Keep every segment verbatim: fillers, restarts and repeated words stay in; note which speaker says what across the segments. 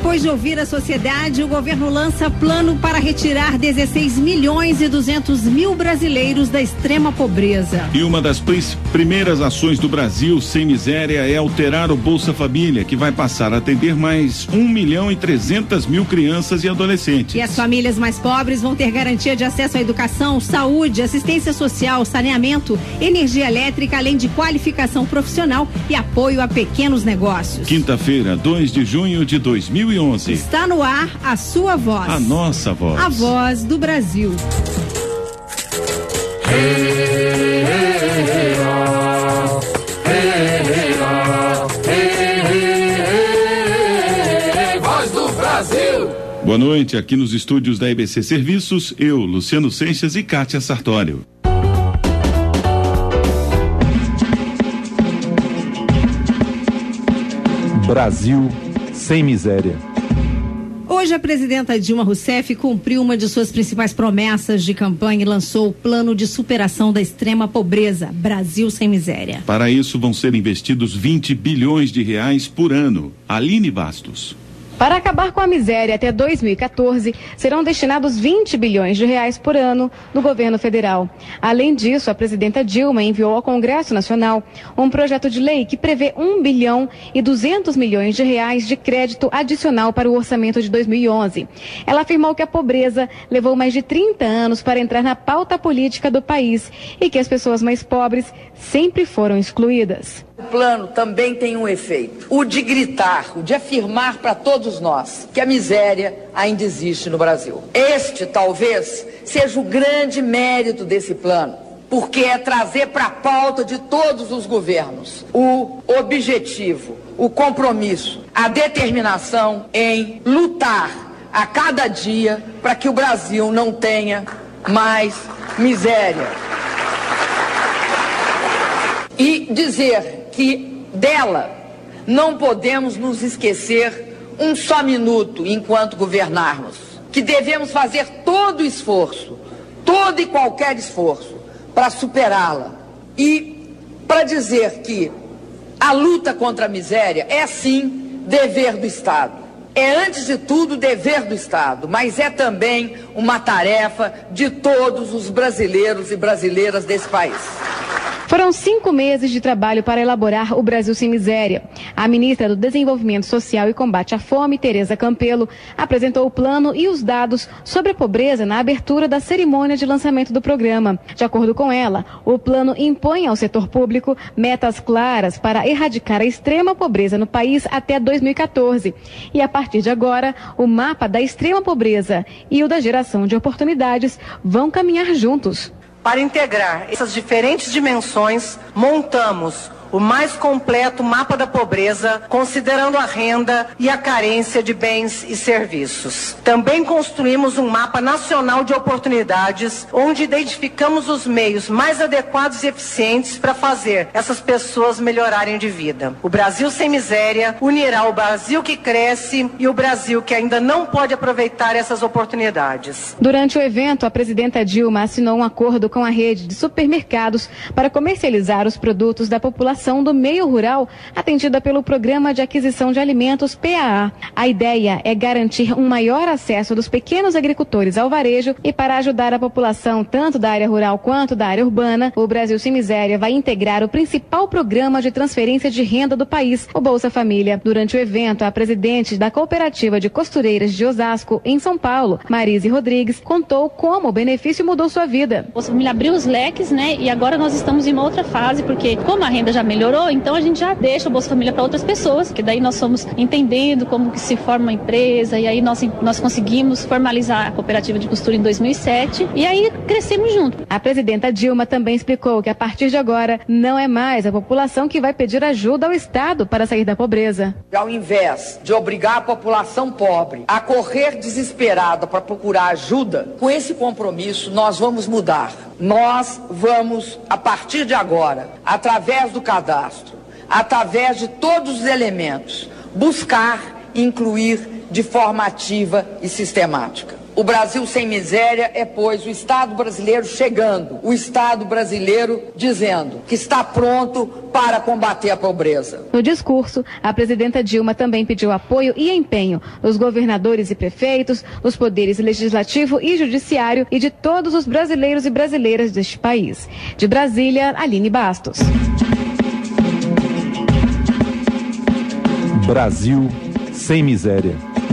Speaker 1: Depois de ouvir a sociedade, o governo lança plano para retirar dezesseis milhões e duzentos mil brasileiros da extrema pobreza.
Speaker 2: E uma das primeiras ações do Brasil Sem Miséria é alterar o Bolsa Família, que vai passar a atender mais um milhão e trezentas mil crianças e adolescentes.
Speaker 1: E as famílias mais pobres vão ter garantia de acesso à educação, saúde, assistência social, saneamento, energia elétrica, além de qualificação profissional e apoio a pequenos negócios.
Speaker 2: Quinta-feira, dois de junho de dois mil e onze.
Speaker 1: Está no ar a sua voz.
Speaker 2: A nossa voz.
Speaker 1: A voz do Brasil.
Speaker 3: Hey, hey, hey, oh. Hey, hey, oh. Hey, hey, hey, voz do Brasil.
Speaker 2: Boa noite, aqui nos estúdios da E B C Serviços, eu, Luciano Seixas e Kátia Sartório.
Speaker 4: Brasil sem miséria.
Speaker 1: Hoje a presidenta Dilma Rousseff cumpriu uma de suas principais promessas de campanha e lançou o plano de superação da extrema pobreza, Brasil Sem Miséria.
Speaker 2: Para isso vão ser investidos vinte bilhões de reais por ano. Aline Bastos.
Speaker 5: Para acabar com a miséria até dois mil e quatorze, serão destinados vinte bilhões de reais por ano do governo federal. Além disso, a presidenta Dilma enviou ao Congresso Nacional um projeto de lei que prevê um bilhão e duzentos milhões de reais de crédito adicional para o orçamento de dois mil e onze. Ela afirmou que a pobreza levou mais de trinta anos para entrar na pauta política do país e que as pessoas mais pobres sempre foram excluídas.
Speaker 6: O plano também tem um efeito, o de gritar, o de afirmar para todos nós que a miséria ainda existe no Brasil. Este, talvez, seja o grande mérito desse plano, porque é trazer para a pauta de todos os governos o objetivo, o compromisso, a determinação em lutar a cada dia para que o Brasil não tenha mais miséria. E dizer que dela não podemos nos esquecer um só minuto enquanto governarmos, que devemos fazer todo o esforço, todo e qualquer esforço para superá-la e para dizer que a luta contra a miséria é sim dever do Estado. É antes de tudo dever do Estado, mas é também uma tarefa de todos os brasileiros e brasileiras desse país.
Speaker 5: Foram cinco meses de trabalho para elaborar o Brasil Sem Miséria. A ministra do Desenvolvimento Social e Combate à Fome, Tereza Campelo, apresentou o plano e os dados sobre a pobreza na abertura da cerimônia de lançamento do programa. De acordo com ela, o plano impõe ao setor público metas claras para erradicar a extrema pobreza no país até dois mil e quatorze. E a partir de agora, o mapa da extrema pobreza e o da geração de oportunidades vão caminhar juntos.
Speaker 7: Para integrar essas diferentes dimensões, montamos o mais completo mapa da pobreza, considerando a renda e a carência de bens e serviços. Também construímos um mapa nacional de oportunidades, onde identificamos os meios mais adequados e eficientes para fazer essas pessoas melhorarem de vida. O Brasil Sem Miséria unirá o Brasil que cresce e o Brasil que ainda não pode aproveitar essas oportunidades.
Speaker 5: Durante o evento, a presidenta Dilma assinou um acordo com a rede de supermercados para comercializar os produtos da população do meio rural atendida pelo Programa de Aquisição de Alimentos P A A. A ideia é garantir um maior acesso dos pequenos agricultores ao varejo e para ajudar a população tanto da área rural quanto da área urbana, o Brasil Sem Miséria vai integrar o principal programa de transferência de renda do país, o Bolsa Família. Durante o evento, a presidente da Cooperativa de Costureiras de Osasco, em São Paulo, Marise Rodrigues, contou como o benefício mudou sua vida.
Speaker 8: O Bolsa Família abriu os leques, né? E agora nós estamos em uma outra fase, porque como a renda já melhorou, então a gente já deixa o Bolsa Família para outras pessoas, que daí nós fomos entendendo como que se forma uma empresa, e aí nós, nós conseguimos formalizar a cooperativa de costura em dois mil e sete, e aí crescemos junto.
Speaker 5: A presidenta Dilma também explicou que a partir de agora não é mais a população que vai pedir ajuda ao Estado para sair da pobreza.
Speaker 6: Ao invés de obrigar a população pobre a correr desesperada para procurar ajuda, com esse compromisso nós vamos mudar. Nós vamos, a partir de agora, através do cadastro, através de todos os elementos, buscar incluir de forma ativa e sistemática. O Brasil Sem Miséria é, pois, o Estado brasileiro chegando, o Estado brasileiro dizendo que está pronto para combater a pobreza.
Speaker 5: No discurso, a presidenta Dilma também pediu apoio e empenho dos governadores e prefeitos, dos poderes legislativo e judiciário e de todos os brasileiros e brasileiras deste país. De Brasília, Aline Bastos.
Speaker 4: Brasil Sem Miséria.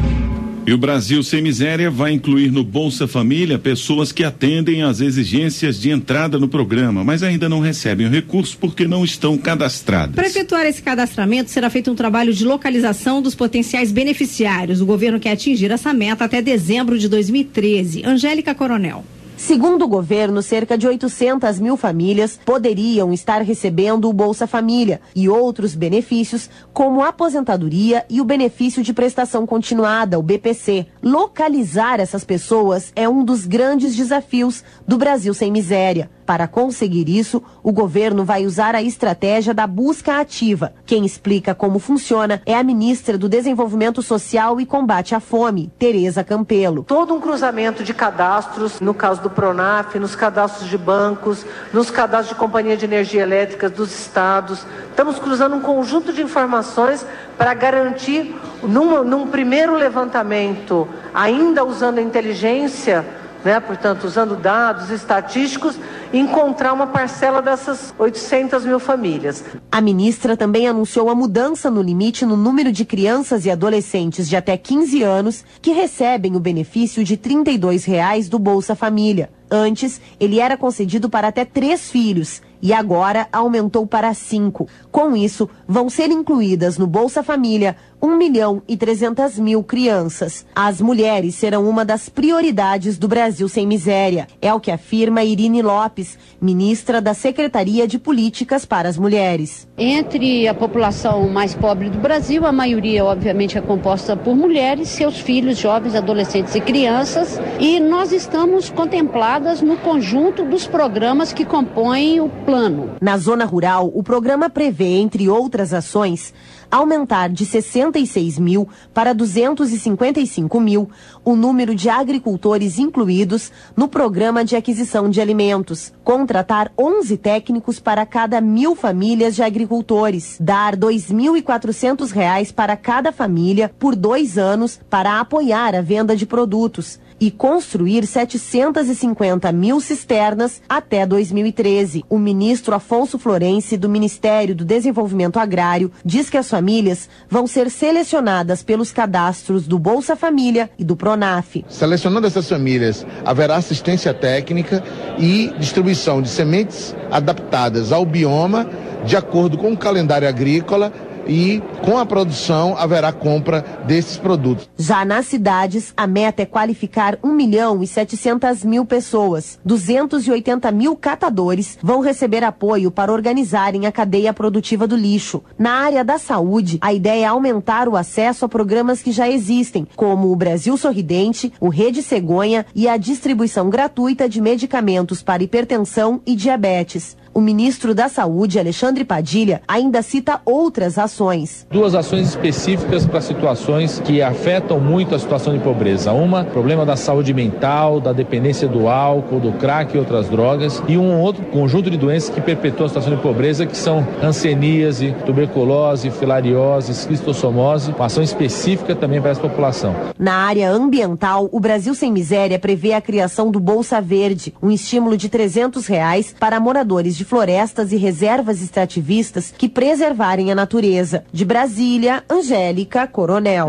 Speaker 2: E o Brasil Sem Miséria vai incluir no Bolsa Família pessoas que atendem às exigências de entrada no programa, mas ainda não recebem o recurso porque não estão cadastradas.
Speaker 1: Para efetuar esse cadastramento, será feito um trabalho de localização dos potenciais beneficiários. O governo quer atingir essa meta até dezembro de dois mil e treze. Angélica Coronel.
Speaker 9: Segundo o governo, cerca de oitocentas mil famílias poderiam estar recebendo o Bolsa Família e outros benefícios, como a aposentadoria e o benefício de prestação continuada, o B P C. Localizar essas pessoas é um dos grandes desafios do Brasil Sem Miséria. Para conseguir isso, o governo vai usar a estratégia da busca ativa. Quem explica como funciona é a ministra do Desenvolvimento Social e Combate à Fome, Tereza Campelo.
Speaker 7: Todo um cruzamento de cadastros, no caso do Pronaf, nos cadastros de bancos, nos cadastros de companhia de energia elétrica dos estados. Estamos cruzando um conjunto de informações para garantir, num, num primeiro levantamento, ainda usando a inteligência, né, portanto, usando dados estatísticos, encontrar uma parcela dessas oitocentas mil famílias.
Speaker 9: A ministra também anunciou a mudança no limite no número de crianças e adolescentes de até quinze anos que recebem o benefício de trinta e dois reais do Bolsa Família. Antes, ele era concedido para até três filhos e agora aumentou para cinco. Com isso, vão ser incluídas no Bolsa Família um milhão e trezentas mil crianças. As mulheres serão uma das prioridades do Brasil Sem Miséria. É o que afirma Irine Lopes, ministra da Secretaria de Políticas para as Mulheres.
Speaker 10: Entre a população mais pobre do Brasil, a maioria, obviamente, é composta por mulheres, seus filhos, jovens, adolescentes e crianças, e nós estamos contempladas no conjunto dos programas que compõem o plano.
Speaker 9: Na zona rural, o programa prevê, entre outras ações, aumentar de sessenta e seis mil para duzentos e cinquenta e cinco mil o número de agricultores incluídos no programa de aquisição de alimentos, contratar onze técnicos para cada mil famílias de agricultores, dar dois mil e quatrocentos reais para cada família por dois anos para apoiar a venda de produtos e construir setecentas e cinquenta mil cisternas até dois mil e treze. O ministro Afonso Florenci, do Ministério do Desenvolvimento Agrário, diz que as famílias vão ser selecionadas pelos cadastros do Bolsa Família e do Pronaf.
Speaker 11: Selecionando essas famílias, haverá assistência técnica e distribuição de sementes adaptadas ao bioma, de acordo com o calendário agrícola, e com a produção haverá compra desses produtos.
Speaker 9: Já nas cidades, a meta é qualificar um milhão e setecentas mil pessoas. duzentos e oitenta mil catadores vão receber apoio para organizarem a cadeia produtiva do lixo. Na área da saúde, a ideia é aumentar o acesso a programas que já existem, como o Brasil Sorridente, o Rede Cegonha e a distribuição gratuita de medicamentos para hipertensão e diabetes. O ministro da Saúde, Alexandre Padilha, ainda cita outras ações.
Speaker 12: Duas ações específicas para situações que afetam muito a situação de pobreza. Uma, problema da saúde mental, da dependência do álcool, do crack e outras drogas. E um outro conjunto de doenças que perpetuam a situação de pobreza, que são hanseníase, tuberculose, filariose, esquistossomose. Uma ação específica também para essa população.
Speaker 9: Na área ambiental, o Brasil Sem Miséria prevê a criação do Bolsa Verde, um estímulo de trezentos reais para moradores de florestas e reservas extrativistas que preservarem a natureza. De Brasília, Angélica Coronel.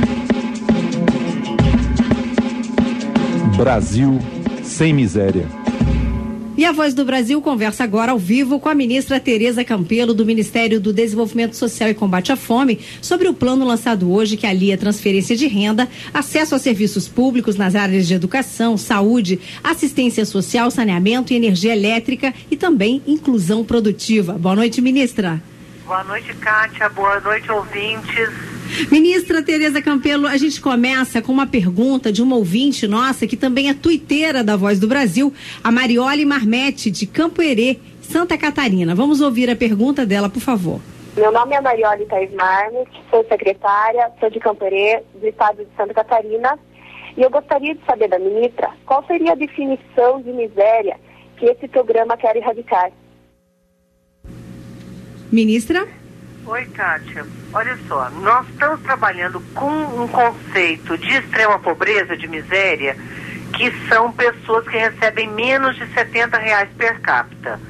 Speaker 4: Brasil Sem Miséria.
Speaker 1: E a Voz do Brasil conversa agora ao vivo com a ministra Tereza Campelo, do Ministério do Desenvolvimento Social e Combate à Fome, sobre o plano lançado hoje que alia transferência de renda, acesso a serviços públicos nas áreas de educação, saúde, assistência social, saneamento e energia elétrica e também inclusão produtiva. Boa noite, ministra.
Speaker 13: Boa noite, Kátia. Boa noite, ouvintes.
Speaker 1: Ministra Tereza Campelo, a gente começa com uma pergunta de uma ouvinte nossa, que também é tuiteira da Voz do Brasil, a Mariole Marmete, de Campo Herê, Santa Catarina. Vamos ouvir a pergunta dela, por favor.
Speaker 14: Meu nome é Mariole Thaís Marmete, sou secretária, sou de Campo Herê, do estado de Santa Catarina, E eu gostaria de saber da ministra qual seria a definição de miséria que esse programa quer erradicar.
Speaker 1: Ministra?
Speaker 13: Oi, Kátia. Olha só, nós estamos trabalhando com um conceito de extrema pobreza, de miséria, que são pessoas que recebem menos de setenta reais per capita.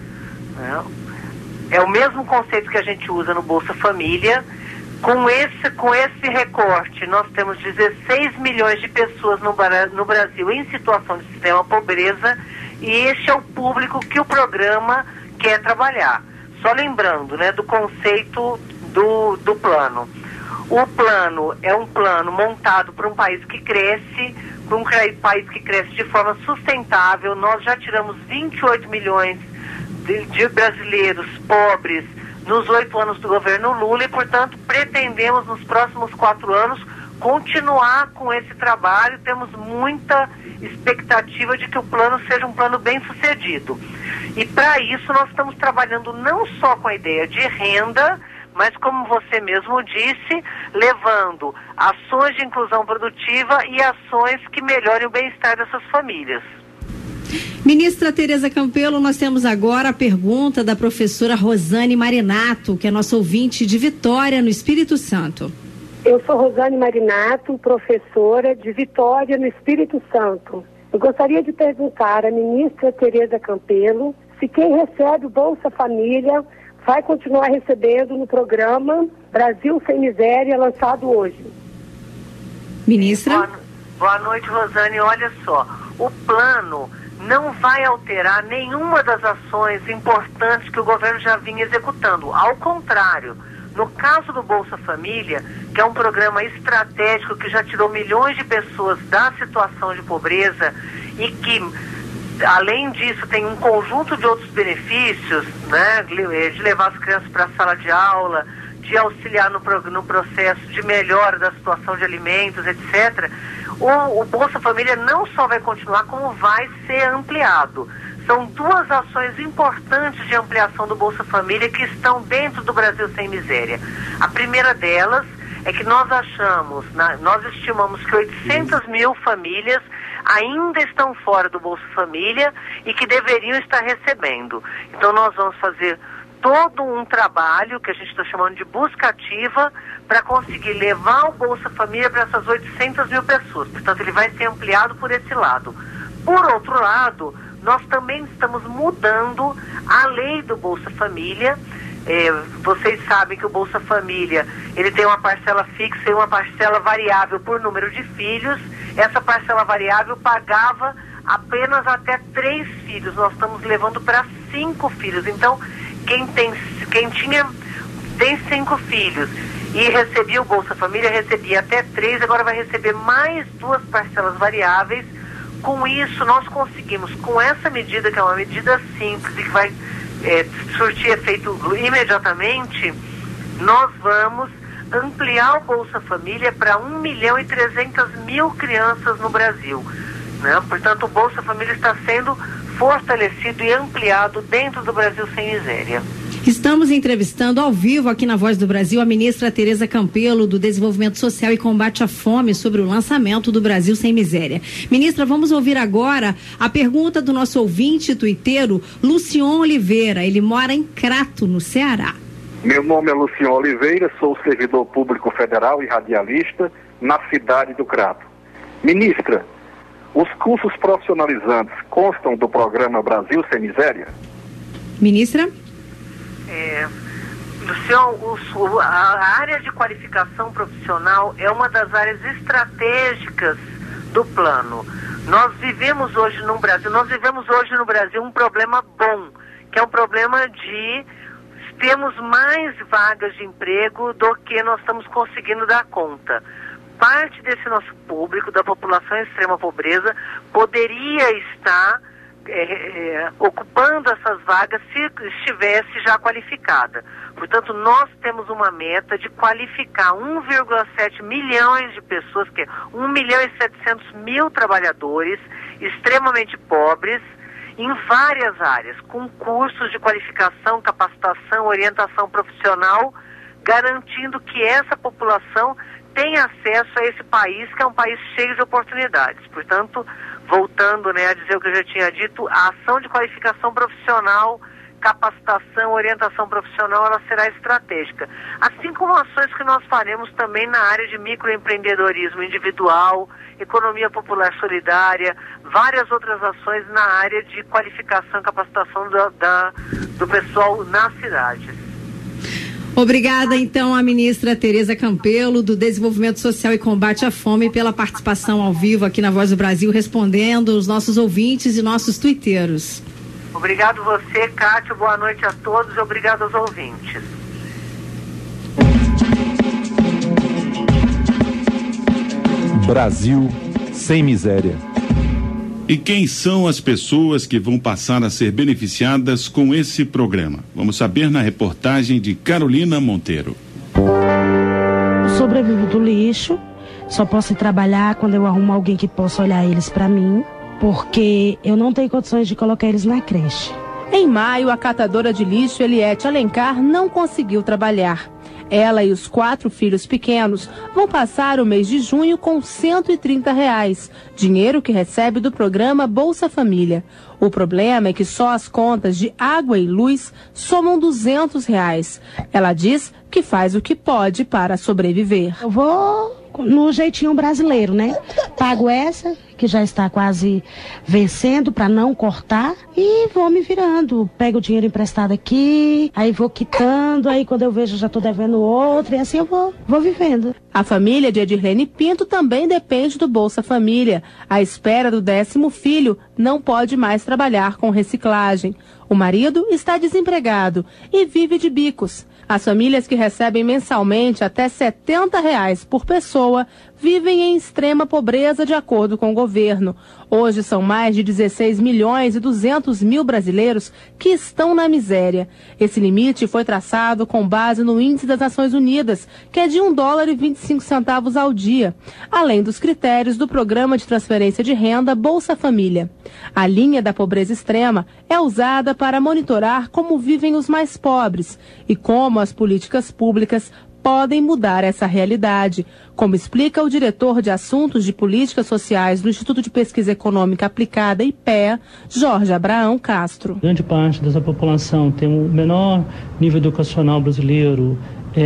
Speaker 13: É o mesmo conceito que a gente usa no Bolsa Família. Com esse, com esse recorte, nós temos dezesseis milhões de pessoas no, no Brasil em situação de extrema pobreza, e este é o público que o programa quer trabalhar. Só lembrando, né, do conceito do, do plano. O plano é um plano montado para um país que cresce, para um país que cresce de forma sustentável. Nós já tiramos vinte e oito milhões de, de brasileiros pobres nos oito anos do governo Lula e, portanto, pretendemos nos próximos quatro anos continuar com esse trabalho. Temos muita expectativa de que o plano seja um plano bem sucedido. E para isso nós estamos trabalhando não só com a ideia de renda, mas, como você mesmo disse, levando ações de inclusão produtiva e ações que melhorem o bem-estar dessas famílias.
Speaker 1: Ministra Tereza Campelo, nós temos agora a pergunta da professora Rosane Marinato, que é nossa ouvinte de Vitória, no Espírito Santo.
Speaker 15: Eu sou Rosane Marinato, professora de Vitória, no Espírito Santo. Eu gostaria de perguntar à ministra Tereza Campelo se quem recebe o Bolsa Família vai continuar recebendo no programa Brasil Sem Miséria, lançado hoje.
Speaker 1: Ministra?
Speaker 13: Boa, boa noite, Rosane. Olha só, o plano não vai alterar nenhuma das ações importantes que o governo já vinha executando. Ao contrário, no caso do Bolsa Família, que é um programa estratégico que já tirou milhões de pessoas da situação de pobreza e que, além disso, tem um conjunto de outros benefícios, né, de levar as crianças para a sala de aula, de auxiliar no, no processo de melhora da situação de alimentos, etcétera, o, o Bolsa Família não só vai continuar, como vai ser ampliado. São duas ações importantes de ampliação do Bolsa Família que estão dentro do Brasil Sem Miséria. A primeira delas é que nós achamos, nós estimamos que oitocentas mil famílias ainda estão fora do Bolsa Família e que deveriam estar recebendo. Então nós vamos fazer todo um trabalho que a gente está chamando de busca ativa para conseguir levar o Bolsa Família para essas oitocentas mil pessoas. Portanto, ele vai ser ampliado por esse lado. Por outro lado, nós também estamos mudando a lei do Bolsa Família. É, vocês sabem que o Bolsa Família, ele tem uma parcela fixa e uma parcela variável por número de filhos. Essa parcela variável pagava apenas até três filhos. Nós estamos levando para cinco filhos. Então, quem, tem, quem tinha tem cinco filhos e recebia o Bolsa Família, recebia até três, agora vai receber mais duas parcelas variáveis. Com isso, nós conseguimos, com essa medida, que é uma medida simples e que vai é, surtir efeito imediatamente, nós vamos ampliar o Bolsa Família para um milhão e trezentas mil crianças no Brasil, né? Portanto, o Bolsa Família está sendo fortalecido e ampliado dentro do Brasil Sem Miséria.
Speaker 1: Estamos entrevistando ao vivo aqui na Voz do Brasil a ministra Tereza Campelo, do Desenvolvimento Social e Combate à Fome, sobre o lançamento do Brasil Sem Miséria. Ministra, vamos ouvir agora a pergunta do nosso ouvinte tuiteiro, Lucion Oliveira. Ele mora em Crato, no Ceará.
Speaker 16: Meu nome é Lucion Oliveira, sou servidor público federal e radialista na cidade do Crato. Ministra, os cursos profissionalizantes constam do programa Brasil Sem Miséria?
Speaker 1: Ministra?
Speaker 13: É, Luciano, o, a área de qualificação profissional é uma das áreas estratégicas do plano. Nós vivemos hoje no Brasil, nós vivemos hoje no Brasil um problema bom, que é um problema de temos mais vagas de emprego do que nós estamos conseguindo dar conta. Parte desse nosso público, da população em extrema pobreza, poderia estar É, é, ocupando essas vagas se estivesse já qualificada. Portanto, nós temos uma meta de qualificar um vírgula sete milhões de pessoas, que é um milhão e setecentos mil trabalhadores extremamente pobres em várias áreas, com cursos de qualificação, capacitação, orientação profissional, garantindo que essa população tem acesso a esse país, que é um país cheio de oportunidades. Portanto, voltando, né, a dizer o que eu já tinha dito, a ação de qualificação profissional, capacitação, orientação profissional, ela será estratégica. Assim como ações que nós faremos também na área de microempreendedorismo individual, economia popular solidária, várias outras ações na área de qualificação e capacitação da, da, do pessoal nas cidades.
Speaker 1: Obrigada, então, à ministra Tereza Campelo, do Desenvolvimento Social e Combate à Fome, pela participação ao vivo aqui na Voz do Brasil, respondendo os nossos ouvintes e nossos tuiteiros.
Speaker 13: Obrigado você, Cátia, boa noite a todos e obrigado aos ouvintes.
Speaker 4: Brasil sem miséria.
Speaker 2: E quem são as pessoas que vão passar a ser beneficiadas com esse programa? Vamos saber na reportagem de Carolina Monteiro.
Speaker 17: Eu sobrevivo do lixo, só posso ir trabalhar quando eu arrumo alguém que possa olhar eles para mim, porque eu não tenho condições de colocar eles na creche.
Speaker 18: Em maio, a catadora de lixo Eliette Alencar não conseguiu trabalhar. Ela e os quatro filhos pequenos vão passar o mês de junho com cento e trinta reais, dinheiro que recebe do programa Bolsa Família. O problema é que só as contas de água e luz somam duzentos reais. Ela diz que faz o que pode para sobreviver.
Speaker 17: Eu vou no jeitinho brasileiro, né? Pago essa, que já está quase vencendo, para não cortar, e vou me virando. Pego o dinheiro emprestado aqui, aí vou quitando, aí quando eu vejo já estou devendo outro, e assim eu vou, vou vivendo.
Speaker 18: A família de Edirlene Pinto também depende do Bolsa Família. À espera do décimo filho, não pode mais trabalhar com reciclagem. O marido está desempregado e vive de bicos. As famílias que recebem mensalmente até setenta reais por pessoa vivem em extrema pobreza, de acordo com o governo. Hoje são mais de dezesseis milhões e duzentos mil brasileiros que estão na miséria. Esse limite foi traçado com base no Índice das Nações Unidas, que é de um dólar e vinte e cinco centavos ao dia, além dos critérios do Programa de Transferência de Renda Bolsa Família. A linha da pobreza extrema é usada para monitorar como vivem os mais pobres e como as políticas públicas podem mudar essa realidade, como explica o diretor de Assuntos de Políticas Sociais do Instituto de Pesquisa Econômica Aplicada, I P E A, Jorge Abraão Castro.
Speaker 19: Grande parte dessa população tem um menor nível educacional brasileiro,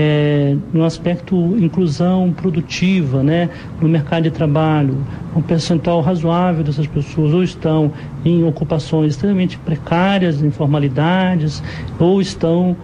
Speaker 19: é, no aspecto inclusão produtiva, né, no mercado de trabalho. Um percentual razoável dessas pessoas ou estão em ocupações extremamente precárias, informalidades, ou estão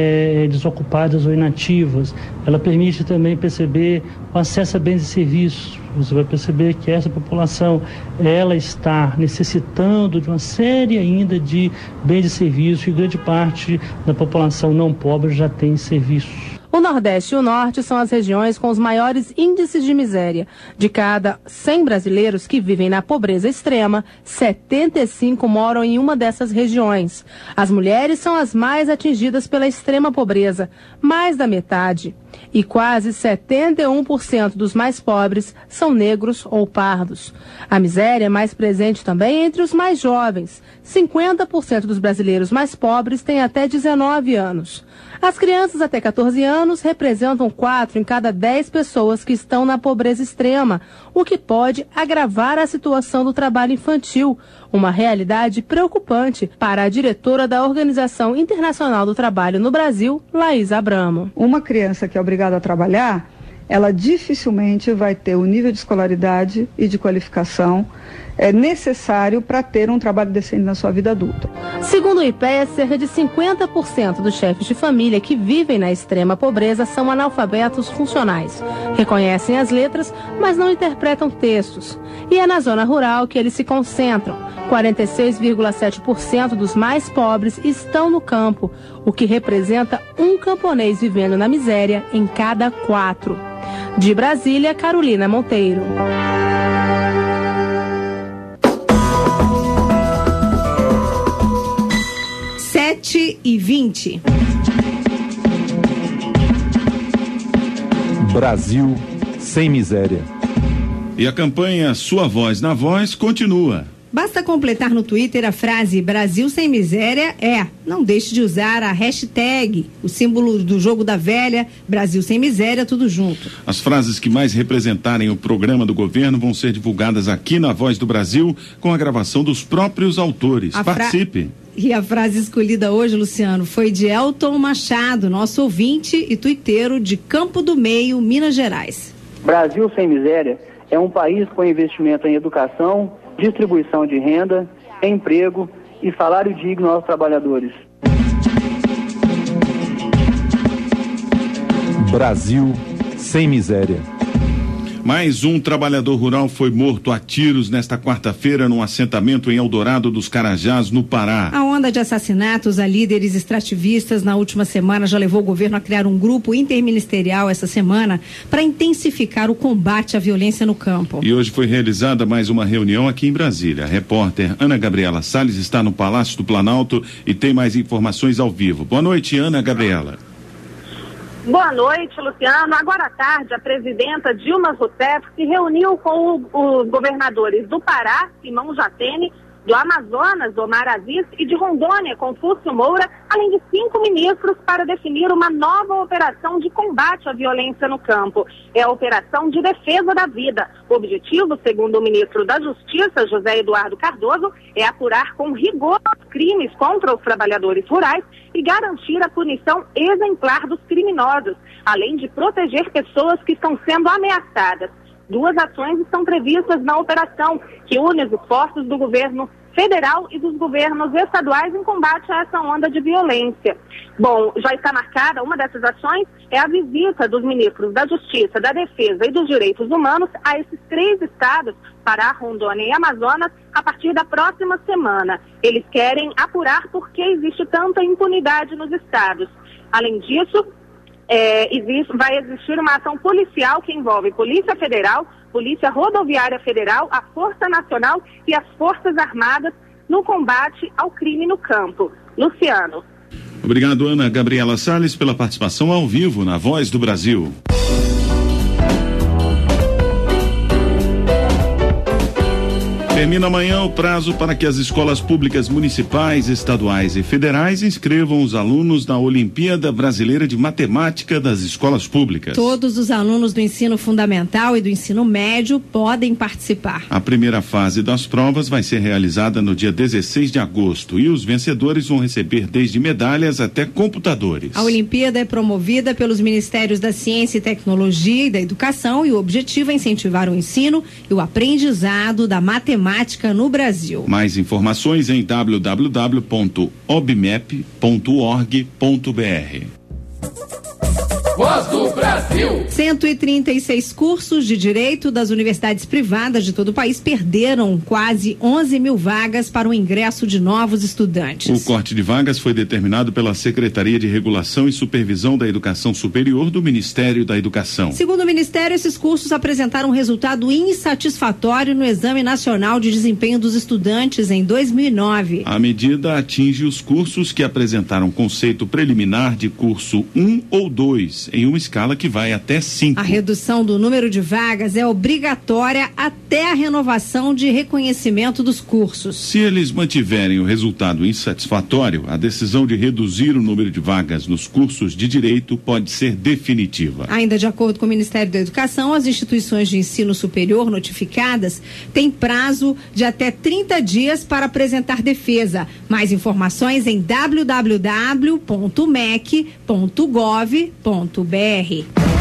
Speaker 19: É, desocupadas ou inativas. Ela permite também perceber o acesso a bens e serviços. Você vai perceber que essa população, ela está necessitando de uma série ainda de bens e serviços, e grande parte da população não pobre já tem serviços.
Speaker 18: O Nordeste e o Norte são as regiões com os maiores índices de miséria. De cada cem brasileiros que vivem na pobreza extrema, setenta e cinco moram em uma dessas regiões. As mulheres são as mais atingidas pela extrema pobreza, mais da metade. E quase setenta e um por cento dos mais pobres são negros ou pardos. A miséria é mais presente também entre os mais jovens. cinquenta por cento dos brasileiros mais pobres têm até dezenove anos. As crianças até quatorze anos representam quatro em cada dez pessoas que estão na pobreza extrema, o que pode agravar a situação do trabalho infantil, uma realidade preocupante para a diretora da Organização Internacional do Trabalho no Brasil, Laís Abramo.
Speaker 20: Uma criança que é obrigada a trabalhar, ela dificilmente vai ter o nível de escolaridade e de qualificação é necessário para ter um trabalho decente na sua vida adulta.
Speaker 18: Segundo o I P E A, cerca de cinquenta por cento dos chefes de família que vivem na extrema pobreza são analfabetos funcionais. Reconhecem as letras, mas não interpretam textos. E é na zona rural que eles se concentram. quarenta e seis vírgula sete por cento dos mais pobres estão no campo, o que representa um camponês vivendo na miséria em cada quatro. De Brasília, Carolina Monteiro.
Speaker 1: sete e vinte.
Speaker 4: Brasil sem miséria.
Speaker 2: E a campanha Sua Voz na Voz continua.
Speaker 1: Basta completar no Twitter a frase Brasil sem miséria é. Não deixe de usar a hashtag, o símbolo do jogo da velha, Brasil sem miséria, tudo junto.
Speaker 2: As frases que mais representarem o programa do governo vão ser divulgadas aqui na Voz do Brasil com a gravação dos próprios autores.
Speaker 1: A fra-
Speaker 2: Participe!
Speaker 1: E a frase escolhida hoje, Luciano, foi de Elton Machado, nosso ouvinte e tuiteiro de Campo do Meio, Minas Gerais.
Speaker 21: Brasil sem miséria é um país com investimento em educação, distribuição de renda, emprego e salário digno aos trabalhadores.
Speaker 4: Brasil sem miséria.
Speaker 2: Mais um trabalhador rural foi morto a tiros nesta quarta-feira num assentamento em Eldorado dos Carajás, no Pará.
Speaker 1: A onda de assassinatos a líderes extrativistas na última semana já levou o governo a criar um grupo interministerial essa semana para intensificar o combate à violência no campo.
Speaker 2: E hoje foi realizada mais uma reunião aqui em Brasília. A repórter Ana Gabriela Salles está no Palácio do Planalto e tem mais informações ao vivo. Boa noite, Ana Gabriela.
Speaker 22: Boa noite, Luciano. Agora à tarde, a presidenta Dilma Rousseff se reuniu com o, os governadores do Pará, Simão Jatene, do Amazonas, Omar Aziz, e de Rondônia, Confúcio Moura, além de cinco ministros, para definir uma nova operação de combate à violência no campo. É a Operação de Defesa da Vida. O objetivo, segundo o ministro da Justiça, José Eduardo Cardoso, é apurar com rigor os crimes contra os trabalhadores rurais e garantir a punição exemplar dos criminosos, além de proteger pessoas que estão sendo ameaçadas. Duas ações estão previstas na operação, que une os esforços do governo federal e dos governos estaduais em combate a essa onda de violência. Bom, já está marcada, uma dessas ações é a visita dos ministros da Justiça, da Defesa e dos Direitos Humanos a esses três estados, Pará, Rondônia e Amazonas, a partir da próxima semana. Eles querem apurar por que existe tanta impunidade nos estados. Além disso, É, existe, vai existir uma ação policial que envolve Polícia Federal, Polícia Rodoviária Federal, a Força Nacional e as Forças Armadas no combate ao crime no campo. Luciano.
Speaker 2: Obrigado, Ana Gabriela Salles, pela participação ao vivo na Voz do Brasil. Termina amanhã o prazo para que as escolas públicas municipais, estaduais e federais inscrevam os alunos na Olimpíada Brasileira de Matemática das escolas públicas.
Speaker 1: Todos os alunos do ensino fundamental e do ensino médio podem participar.
Speaker 2: A primeira fase das provas vai ser realizada no dia dezesseis de agosto e os vencedores vão receber desde medalhas até computadores.
Speaker 1: A Olimpíada é promovida pelos Ministérios da Ciência e Tecnologia e da Educação e o objetivo é incentivar o ensino e o aprendizado da matemática no Brasil.
Speaker 2: Mais informações em w w w ponto obmep ponto org ponto b r.
Speaker 3: Voz do Brasil.
Speaker 1: cento e trinta e seis cursos de direito das universidades privadas de todo o país perderam quase onze mil vagas para o ingresso de novos estudantes.
Speaker 2: O corte de vagas foi determinado pela Secretaria de Regulação e Supervisão da Educação Superior do Ministério da Educação.
Speaker 1: Segundo o Ministério, esses cursos apresentaram um resultado insatisfatório no Exame Nacional de Desempenho dos Estudantes em dois mil e nove.
Speaker 2: A medida atinge os cursos que apresentaram conceito preliminar de curso um ou dois, em uma escala que vai até cinco.
Speaker 1: A redução do número de vagas é obrigatória até a renovação de reconhecimento dos cursos.
Speaker 2: Se eles mantiverem o resultado insatisfatório, a decisão de reduzir o número de vagas nos cursos de direito pode ser definitiva.
Speaker 1: Ainda de acordo com o Ministério da Educação, as instituições de ensino superior notificadas têm prazo de até trinta dias para apresentar defesa. Mais informações em w w w ponto mec ponto gov ponto b r.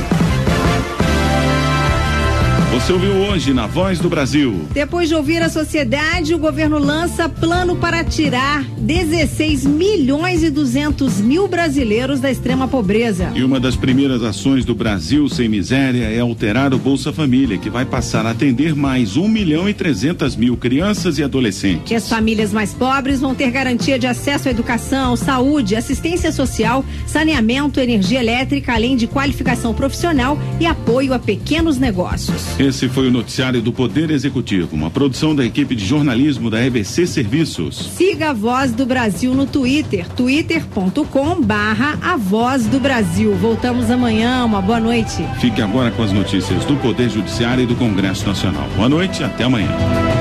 Speaker 2: Você ouviu hoje na Voz do Brasil.
Speaker 1: Depois de ouvir a sociedade, o governo lança plano para tirar dezesseis milhões e duzentos mil brasileiros da extrema pobreza.
Speaker 2: E uma das primeiras ações do Brasil Sem Miséria é alterar o Bolsa Família, que vai passar a atender mais um milhão e trezentas mil crianças e adolescentes.
Speaker 1: E as famílias mais pobres vão ter garantia de acesso à educação, saúde, assistência social, saneamento, energia elétrica, além de qualificação profissional e apoio a pequenos negócios.
Speaker 2: Esse foi o noticiário do Poder Executivo, uma produção da equipe de jornalismo da E B C Serviços.
Speaker 1: Siga a Voz do Brasil no Twitter, twitter ponto com barra a Voz do Brasil. Voltamos amanhã, uma boa noite.
Speaker 2: Fique agora com as notícias do Poder Judiciário e do Congresso Nacional. Boa noite, até amanhã.